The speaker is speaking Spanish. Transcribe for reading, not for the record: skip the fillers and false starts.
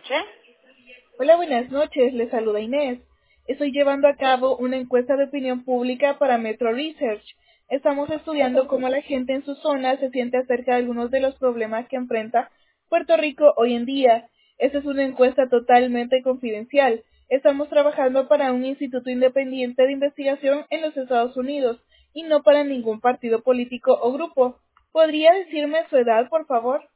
noche. Hola, buenas noches. Les saluda Inés. Estoy llevando a cabo una encuesta de opinión pública para Metro Research. Estamos estudiando cómo la gente en su zona se siente acerca de algunos de los problemas que enfrenta Puerto Rico hoy en día. Esta es una encuesta totalmente confidencial. Estamos trabajando para un instituto independiente de investigación en los Estados Unidos y no para ningún partido político o grupo. ¿Podría decirme su edad, por favor?